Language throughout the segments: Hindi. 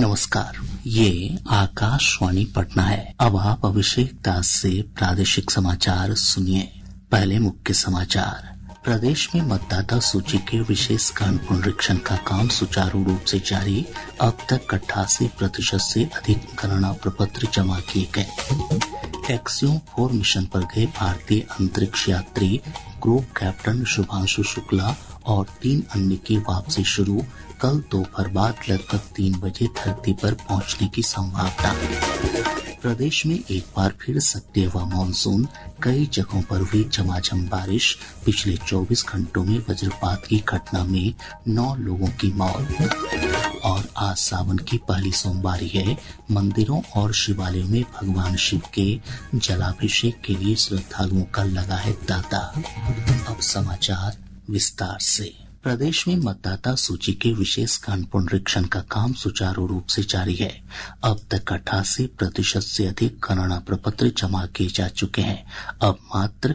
नमस्कार, ये आकाशवाणी पटना है। अब आप अभिषेक दास से प्रादेशिक समाचार सुनिए। पहले मुख्य समाचार। प्रदेश में मतदाता सूची के विशेष गहन पुनरीक्षण का काम सुचारू रूप से जारी। अब तक 88% से अधिक गणना प्रपत्र जमा किए गए। एक्सियोम 4 मिशन पर गए भारतीय अंतरिक्ष यात्री ग्रुप कैप्टन शुभांशु शुक्ला और 3 अन्य की वापसी शुरू। कल दोपहर बाद लगभग 3 बजे धरती पर पहुंचने की संभावना। प्रदेश में एक बार फिर सक्रिय हुआ मानसून। कई जगहों पर हुई झमाझम बारिश। पिछले 24 घंटों में वज्रपात की घटना में 9 लोगों की मौत। और आज सावन की पहली सोमवारी है। मंदिरों और शिवालयों में भगवान शिव के जलाभिषेक के लिए श्रद्धालुओं का लगा है तांता। अब समाचार विस्तार से। प्रदेश में मतदाता सूची के विशेष गहन पुनरीक्षण का काम सुचारू रूप से जारी है। अब तक 88% से अधिक गणना प्रपत्र जमा किए जा चुके हैं। अब मात्र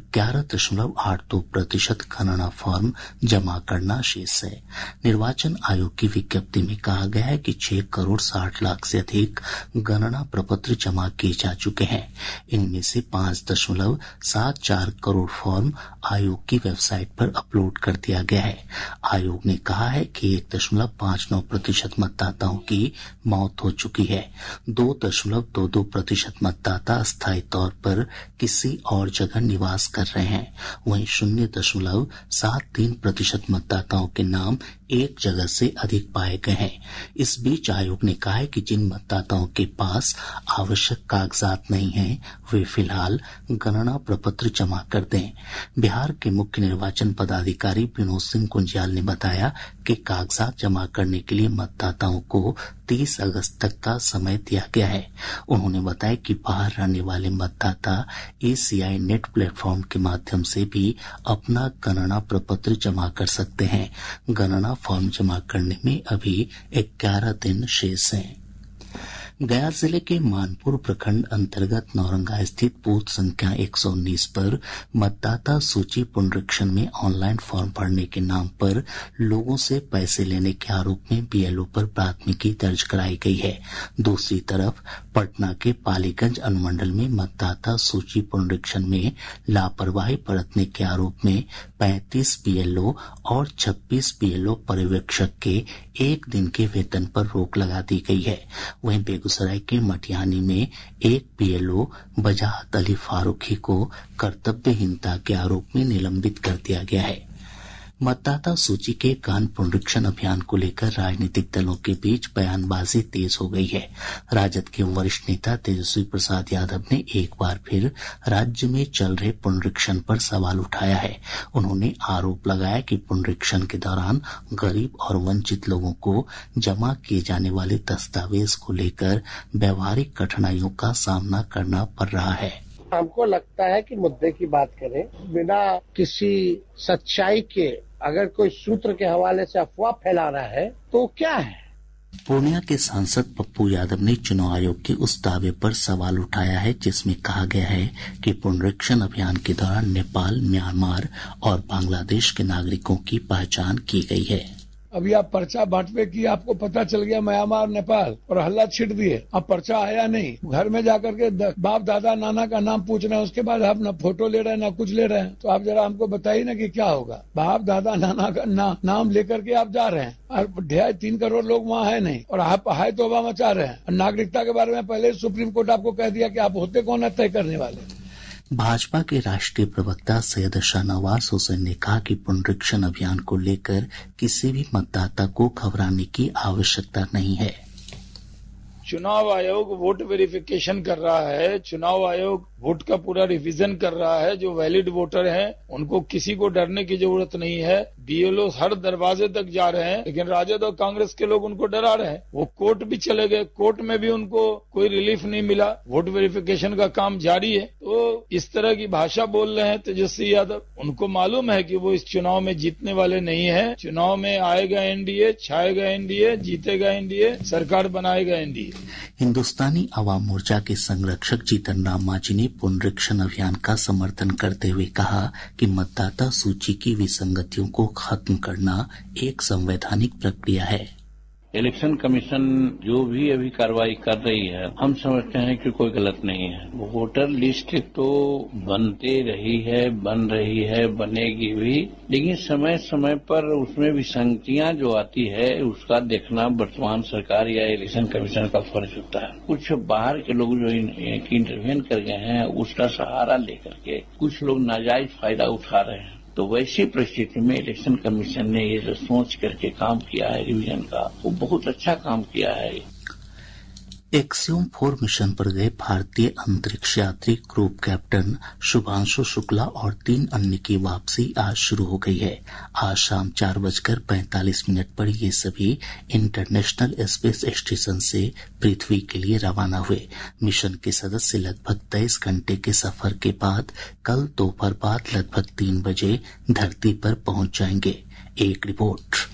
11.82% गणना फॉर्म जमा करना शेष है। निर्वाचन आयोग की विज्ञप्ति में कहा गया है कि 6 करोड़ 60 लाख से अधिक गणना प्रपत्र जमा किए जा चुके हैं। इनमें से 5.74 करोड़ फॉर्म आयोग की वेबसाइट पर अपलोड कर दिया गया है। आयोग ने कहा है कि 1.59% मतदाताओं की मौत हो चुकी है। 2.22% मतदाता स्थायी तौर पर किसी और जगह निवास कर रहे हैं। वहीं 0.73% मतदाताओं के नाम एक जगह से अधिक पाए गए हैं। इस बीच आयोग ने कहा है कि जिन मतदाताओं के पास आवश्यक कागजात नहीं हैं, वे फिलहाल गणना प्रपत्र जमा कर दें। बिहार के मुख्य निर्वाचन पदाधिकारी विनोद सिंह गुंजियाल ने बताया कि कागजात जमा करने के लिए मतदाताओं को 30 अगस्त तक का समय दिया गया है। उन्होंने बताया कि बाहर रहने वाले मतदाता ACI नेट प्लेटफॉर्म के माध्यम से भी अपना गणना प्रपत्र जमा कर सकते हैं। गणना फॉर्म जमा करने में अभी 11 दिन शेष हैं। गया जिले के मानपुर प्रखंड अंतर्गत नौरंगा स्थित बूथ संख्या 119 पर मतदाता सूची पुनरीक्षण में ऑनलाइन फॉर्म भरने के नाम पर लोगों से पैसे लेने के आरोप में BLO पर प्राथमिकी दर्ज कराई गई है। दूसरी तरफ पटना के पालीगंज अनुमंडल में मतदाता सूची पुनरीक्षण में लापरवाही बरतने के आरोप में 35 BLO और 26 BLO पर्यवेक्षक के 1 दिन के वेतन पर रोक लगा दी गई है। वहीं बेगूसराय के मटिहानी में एक BLO बजाहत अली फारूकी को कर्तव्यहीनता के आरोप में निलंबित कर दिया गया है। मतदाता सूची के गहन पुनरीक्षण अभियान को लेकर राजनीतिक दलों के बीच बयानबाजी तेज हो गई है। राजद के वरिष्ठ नेता तेजस्वी प्रसाद यादव ने एक बार फिर राज्य में चल रहे पुनरीक्षण पर सवाल उठाया है। उन्होंने आरोप लगाया कि पुनरीक्षण के दौरान गरीब और वंचित लोगों को जमा किए जाने वाले दस्तावेज को लेकर व्यावहारिक कठिनाइयों का सामना करना पड़ रहा है। हमको लगता है कि मुद्दे की बात करें बिना किसी सच्चाई के, अगर कोई सूत्र के हवाले से अफवाह फैला रहा है तो क्या है। पूर्णिया के सांसद पप्पू यादव ने चुनाव आयोग के उस दावे पर सवाल उठाया है जिसमें कहा गया है कि पुनरीक्षण अभियान के दौरान नेपाल, म्यांमार और बांग्लादेश के नागरिकों की पहचान की गई है। अभी आप पर्चा बांटवे की आपको पता चल गया म्यांमार, नेपाल और हल्ला छिड़ दिए। अब पर्चा आया नहीं, घर में जाकर के बाप दादा नाना का नाम पूछ रहे हैं, उसके बाद आप न फोटो ले रहे हैं न कुछ ले रहे हैं। तो आप जरा हमको बताइए ना कि क्या होगा। बाप दादा नाना का नाम लेकर के आप जा रहे हैं और 2.5-3 करोड़ लोग वहाँ है नहीं और आप हाय तौबा मचा रहे हैं। नागरिकता के बारे में पहले सुप्रीम कोर्ट आपको कह दिया कि आप होते कौन है तय करने वाले। भाजपा के राष्ट्रीय प्रवक्ता सैयद शाहनवाज हुसैन ने कहा कि पुनरीक्षण अभियान को लेकर किसी भी मतदाता को घबराने की आवश्यकता नहीं है। चुनाव आयोग वोट वेरिफिकेशन कर रहा है। चुनाव आयोग वोट का पूरा रिवीजन कर रहा है। जो वैलिड वोटर हैं उनको किसी को डरने की जरूरत नहीं है। BLO हर दरवाजे तक जा रहे हैं, लेकिन राजद और कांग्रेस के लोग उनको डरा रहे हैं। वो कोर्ट भी चले गए, कोर्ट में भी उनको कोई रिलीफ नहीं मिला। वोट वेरिफिकेशन का काम जारी है। तो इस तरह की भाषा बोल रहे हैं तेजस्वी यादव। उनको मालूम है कि वो इस चुनाव में जीतने वाले नहीं है। चुनाव में आएगा NDA, छाएगा NDA, जीतेगा NDA, सरकार बनाएगा NDA। हिन्दुस्तानी अवाम मोर्चा के संरक्षक जीतन राम मांझी ने पुनरीक्षण अभियान का समर्थन करते हुए कहा कि मतदाता सूची की विसंगतियों को खत्म करना एक संवैधानिक प्रक्रिया है। इलेक्शन कमीशन जो भी अभी कार्रवाई कर रही है, हम समझते हैं कि कोई गलत नहीं है। वोटर लिस्ट तो बनते रही है, बन रही है, बनेगी भी, लेकिन समय समय पर उसमें विसंगतियां जो आती है उसका देखना वर्तमान सरकार या इलेक्शन कमीशन का फर्ज होता है। कुछ बाहर के लोग जो इंटरवेन कर गए हैं उसका सहारा लेकर के कुछ लोग नाजायज फायदा उठा रहे हैं। तो वैसी परिस्थिति में इलेक्शन कमीशन ने ये जो सोच करके काम किया है रिवीजन का, वो बहुत अच्छा काम किया है। एक्सियोम 4 मिशन पर गए भारतीय अंतरिक्ष यात्री ग्रुप कैप्टन शुभांशु शुक्ला और 3 अन्य की वापसी आज शुरू हो गई है। आज शाम 4:45 पर ये सभी इंटरनेशनल स्पेस स्टेशन से पृथ्वी के लिए रवाना हुए। मिशन के सदस्य लगभग 23 घंटे के सफर के बाद कल दोपहर बाद लगभग 3 बजे धरती पर पहुंच जाएंगे। एक रिपोर्ट।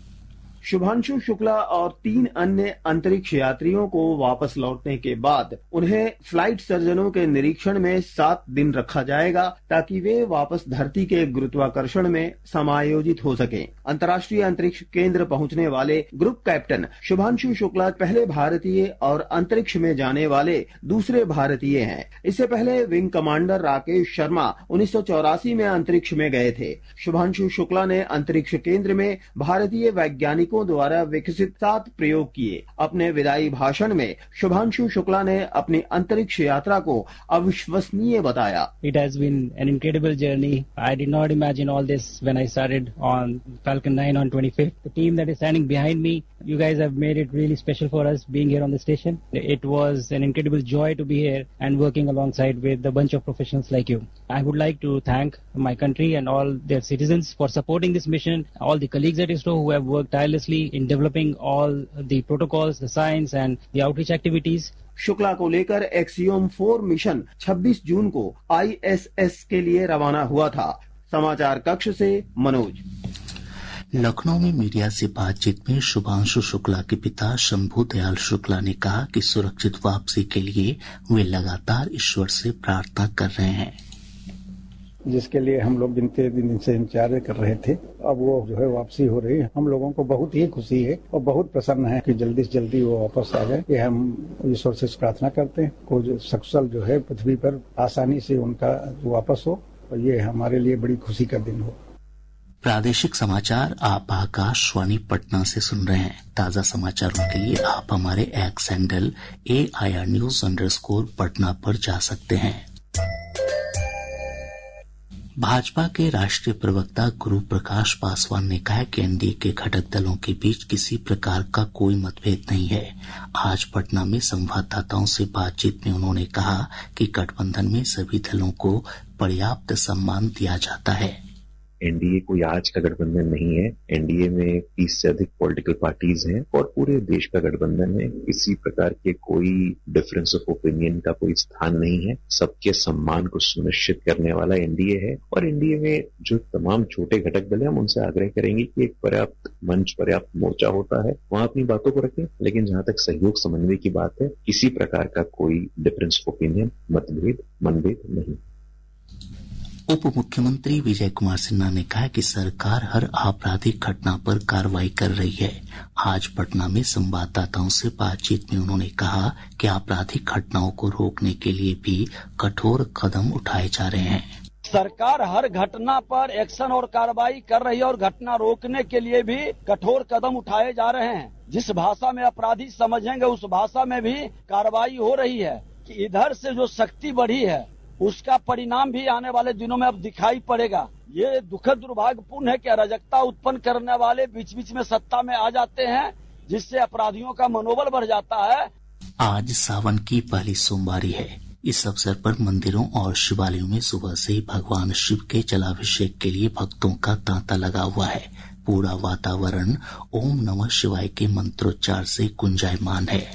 शुभांशु शुक्ला और 3 अन्य अंतरिक्ष यात्रियों को वापस लौटने के बाद उन्हें फ्लाइट सर्जनों के निरीक्षण में 7 दिन रखा जाएगा ताकि वे वापस धरती के गुरुत्वाकर्षण में समायोजित हो सकें। अंतर्राष्ट्रीय अंतरिक्ष केंद्र पहुंचने वाले ग्रुप कैप्टन शुभांशु शुक्ला पहले भारतीय और अंतरिक्ष में जाने वाले दूसरे भारतीय हैं। इससे पहले विंग कमांडर राकेश शर्मा 1984 में अंतरिक्ष में गए थे। शुभांशु शुक्ला ने अंतरिक्ष केंद्र में भारतीय वैज्ञानिकों द्वारा विकसित 7 प्रयोग किए। अपने विदाई भाषण में शुभांशु शुक्ला ने अपनी अंतरिक्ष यात्रा को अविश्वसनीय बताया। It has been an incredible journey. I did not imagine all this when I started on Falcon 9 on 25th. The team that is standing behind me, you guys have made it really special for us being here on the station. It was an incredible joy to be here and working alongside with a bunch of professionals like you. I would like to thank my country and all their citizens for supporting this mission, all the colleagues at ISRO who have worked tirelessly in developing all the protocols, the science and the outreach activities. Shukla को लेकर एक्सियोम 4 मिशन 26 जून को ISS के लिए रवाना हुआ था। समाचार कक्ष से मनोज। लखनऊ में मीडिया से बातचीत में शुभांशु शुक्ला के पिता शंभू दयाल शुक्ला ने कहा कि सुरक्षित वापसी के लिए वे लगातार ईश्वर से प्रार्थना कर रहे हैं, जिसके लिए हम लोग गिनते दिन से इंतजार कर रहे थे। अब वो जो है वापसी हो रही है। हम लोगों को बहुत ही खुशी है और बहुत प्रसन्न है कि जल्दी से जल्दी वो वापस आ जाए। ये हम ईश्वर से प्रार्थना करते हैं को सकुशल जो है पृथ्वी पर आसानी से उनका वापस हो और ये हमारे लिए बड़ी खुशी का दिन हो। प्रादेशिक समाचार आप आकाशवाणी पटना से सुन रहे हैं। ताज़ा समाचारों के लिए आप हमारे X handle AIR News_ Patna पर जा सकते हैं। भाजपा के राष्ट्रीय प्रवक्ता गुरु प्रकाश पासवान ने कहा कि एनडीए के घटक दलों के बीच किसी प्रकार का कोई मतभेद नहीं है। आज पटना में संवाददाताओं से बातचीत में उन्होंने कहा कि गठबंधन में सभी दलों को पर्याप्त सम्मान दिया जाता है। एनडीए कोई आज का गठबंधन नहीं है। एनडीए में 30 से अधिक पॉलिटिकल पार्टीज हैं और पूरे देश का गठबंधन है। किसी प्रकार के कोई डिफरेंस ऑफ ओपिनियन का कोई स्थान नहीं है। सबके सम्मान को सुनिश्चित करने वाला एनडीए है और एनडीए में जो तमाम छोटे घटक दल हैं हम उनसे आग्रह करेंगे कि एक पर्याप्त मंच, पर्याप्त मोर्चा होता है, वहां अपनी बातों को रखें। लेकिन जहां तक सहयोग समन्वय की बात है, किसी प्रकार का कोई डिफरेंस ऑफ ओपिनियन, मनभेद नहीं। उप मुख्यमंत्री विजय कुमार सिन्हा ने कहा कि सरकार हर आपराधिक घटना पर कार्रवाई कर रही है। आज पटना में संवाददाताओं से बातचीत में उन्होंने कहा कि आपराधिक घटनाओं को रोकने के लिए भी कठोर कदम उठाए जा रहे हैं। सरकार हर घटना पर एक्शन और कार्रवाई कर रही है और घटना रोकने के लिए भी कठोर कदम उठाए जा रहे हैं। जिस भाषा में अपराधी समझेंगे उस भाषा में भी कार्रवाई हो रही है कि इधर से जो शक्ति बढ़ी है उसका परिणाम भी आने वाले दिनों में अब दिखाई पड़ेगा। ये दुखद दुर्भाग्यपूर्ण है कि अराजकता उत्पन्न करने वाले बीच बीच में सत्ता में आ जाते हैं, जिससे अपराधियों का मनोबल बढ़ जाता है। आज सावन की पहली सोमवारी है। इस अवसर पर मंदिरों और शिवालयों में सुबह से ही भगवान शिव के जलाभिषेक के लिए भक्तों का तांता लगा हुआ है। पूरा वातावरण ओम नमः शिवाय के मंत्रोच्चार से गुंजायमान है।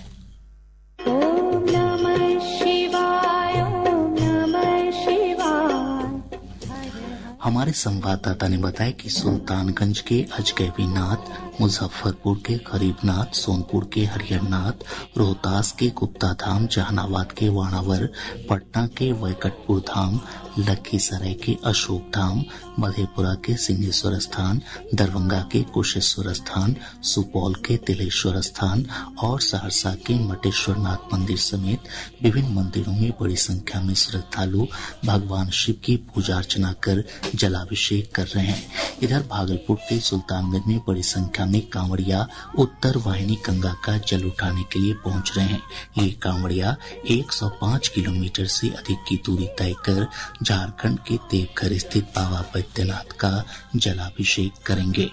हमारे संवाददाता ने बताया कि सुल्तानगंज के अजगैबीनाथ मुजफ्फरपुर के गरीबनाथ, सोनपुर के हरिहरनाथ, रोहतास के गुप्ता धाम, जहानाबाद के वाणावर, पटना के वैकटपुर धाम, लखीसराय के अशोक धाम, मधेपुरा के सिंहेश्वर स्थान, दरभंगा के कुशेश्वर स्थान, सुपौल के तिलेश्वर स्थान और सहरसा के मटेश्वरनाथ मंदिर समेत विभिन्न मंदिरों में बड़ी संख्या में श्रद्धालु भगवान शिव की पूजा अर्चना कर जलाभिषेक कर रहे हैं। इधर भागलपुर के सुल्तानगंज में बड़ी संख्या में कांवड़िया उत्तर वाहिनी गंगा का जल उठाने के लिए पहुंच रहे हैं। ये कांवड़िया 105 किलोमीटर से अधिक की दूरी तय कर झारखंड के देवघर स्थित बाबा बैद्यनाथ का जलाभिषेक करेंगे।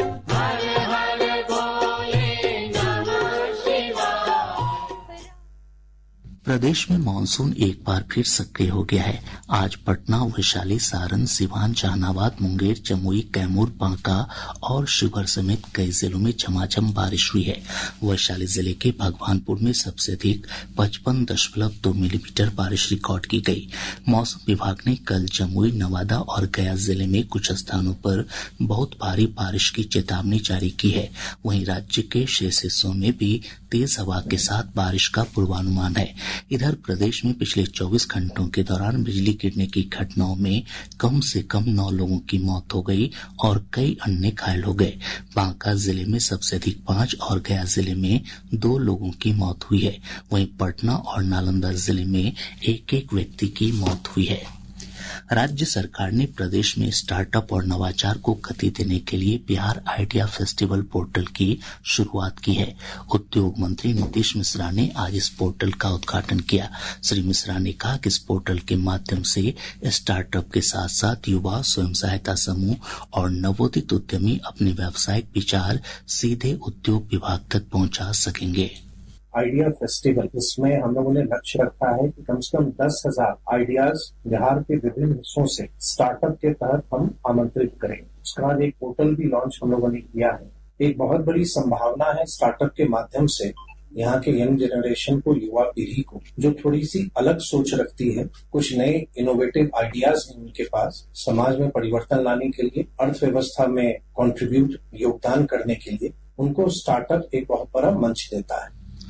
प्रदेश में मानसून एक बार फिर सक्रिय हो गया है। आज पटना, वैशाली, सारण, सिवान, जहानाबाद, मुंगेर, जमुई, कैमूर, बांका और शिवहर समेत कई जिलों में झमाझम बारिश हुई है। वैशाली जिले के भगवानपुर में सबसे अधिक 55.2 मिलीमीटर बारिश रिकॉर्ड की गई। मौसम विभाग ने कल जमुई, नवादा और गया जिले में कुछ स्थानों पर बहुत भारी बारिश की चेतावनी जारी की है। वहीं राज्य के शेष हिस्सों में भी तेज हवा के साथ बारिश का पूर्वानुमान है। इधर प्रदेश में पिछले 24 घंटों के दौरान बिजली गिरने की घटनाओं में कम से कम 9 लोगों की मौत हो गई और कई अन्य घायल हो गए। बांका जिले में सबसे अधिक 5 और गया जिले में 2 लोगों की मौत हुई है। वहीं पटना और नालंदा जिले में एक व्यक्ति की मौत हुई है। राज्य सरकार ने प्रदेश में स्टार्टअप और नवाचार को गति देने के लिए बिहार आइडिया फेस्टिवल पोर्टल की शुरुआत की है। उद्योग मंत्री नीतीश मिश्रा ने आज इस पोर्टल का उद्घाटन किया। श्री मिश्रा ने कहा कि इस पोर्टल के माध्यम से स्टार्टअप के साथ साथ युवा, स्वयं सहायता समूह और नवोदित उद्यमी अपने व्यावसायिक विचार सीधे उद्योग विभाग तक पहुंचा सकेंगे। आइडिया फेस्टिवल, इसमें हम लोगों ने लक्ष्य रखा है कि कम से कम 10,000 आइडियाज बिहार के विभिन्न हिस्सों से स्टार्टअप के तहत हम आमंत्रित करें। उसके बाद एक पोर्टल भी लॉन्च हम लोगों ने किया है। एक बहुत बड़ी संभावना है स्टार्टअप के माध्यम से यहाँ के यंग जनरेशन को, युवा पीढ़ी को, जो थोड़ी सी अलग सोच रखती है, कुछ नए इनोवेटिव आइडियाज हैं उनके पास, समाज में परिवर्तन लाने के लिए, अर्थव्यवस्था में कंट्रीब्यूट, योगदान करने के लिए, उनको स्टार्टअप एक बहुत बड़ा मंच देता है।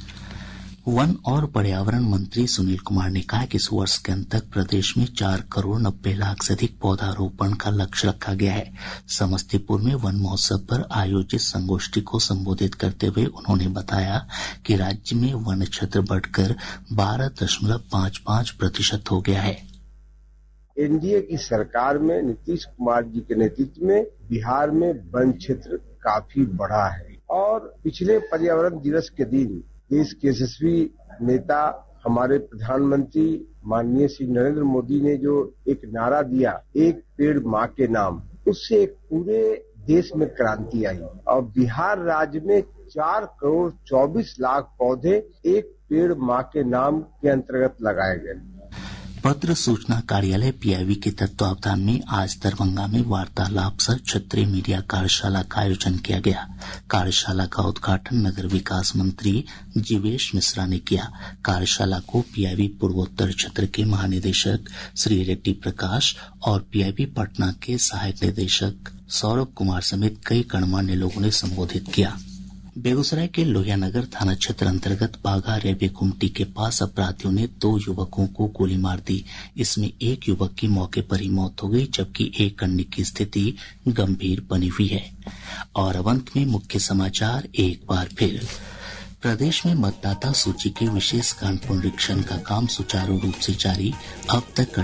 वन और पर्यावरण मंत्री सुनील कुमार ने कहा कि इस वर्ष के अंत तक प्रदेश में 4 करोड़ 90 लाख से अधिक पौधारोपण का लक्ष्य रखा गया है। समस्तीपुर में वन महोत्सव पर आयोजित संगोष्ठी को संबोधित करते हुए उन्होंने बताया कि राज्य में वन क्षेत्र बढ़कर 12.55% हो गया है। एनडीए की सरकार में नीतीश कुमार जी के नेतृत्व में बिहार में वन क्षेत्र काफी बढ़ा है और पिछले पर्यावरण दिवस के दिन देश के यशस्वी नेता हमारे प्रधानमंत्री माननीय श्री नरेंद्र मोदी ने जो एक नारा दिया, एक पेड़ माँ के नाम, उससे एक पूरे देश में क्रांति आई और बिहार राज्य में 4 करोड़ 24 लाख पौधे एक पेड़ माँ के नाम के अंतर्गत लगाए गए। पत्र सूचना कार्यालय पीआईबी के तत्वावधान में आज दरभंगा में वार्तालाप सह क्षेत्रीय मीडिया कार्यशाला का आयोजन किया गया। कार्यशाला का उद्घाटन नगर विकास मंत्री जीवेश मिश्रा ने किया। कार्यशाला को पीआईबी पूर्वोत्तर क्षेत्र के महानिदेशक श्री रेड्डी प्रकाश और पीआईबी पटना के सहायक निदेशक सौरभ कुमार समेत कई गणमान्य लोगों ने संबोधित किया। बेगूसराय के लोहियानगर थाना क्षेत्र अंतर्गत बाघा रेलवे गुमटी के पास अपराधियों ने 2 युवकों को गोली मार दी। इसमें एक युवक की मौके पर ही मौत हो गई, जबकि एक अन्य की स्थिति गंभीर बनी हुई है। और अब अंत में मुख्य समाचार एक बार फिर। प्रदेश में मतदाता सूची के विशेष पुनरीक्षण का काम सुचारू रूप से जारी। अब तक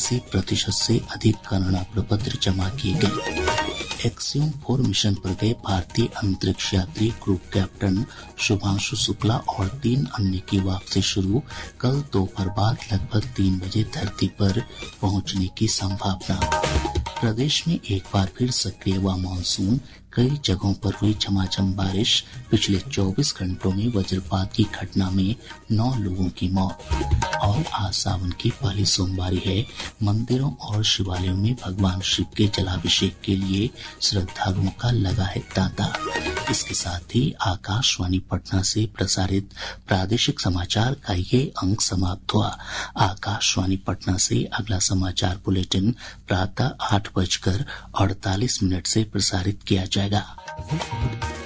88% से अधिक गणना प्रपत्र जमा किए गए। एक्सियम 4 मिशन पर गए भारतीय अंतरिक्ष यात्री ग्रुप कैप्टन शुभांशु शुक्ला और 3 अन्य की वापसी शुरू। कल दोपहर बाद लगभग 3 बजे धरती पर पहुंचने की संभावना। प्रदेश में एक बार फिर सक्रिय हुआ मानसून। कई जगहों पर हुई झमाझम बारिश। पिछले 24 घंटों में वज्रपात की घटना में 9 लोगों की मौत। और आज सावन की पहली सोमवारी है। मंदिरों और शिवालयों में भगवान शिव के जलाभिषेक के लिए श्रद्धालुओं का लगा है तांता। इसके साथ ही आकाशवाणी पटना से प्रसारित प्रादेशिक समाचार का ये अंक समाप्त हुआ। आकाशवाणी पटना से अगला समाचार बुलेटिन प्रातः 8:48 से प्रसारित किया जाएगा।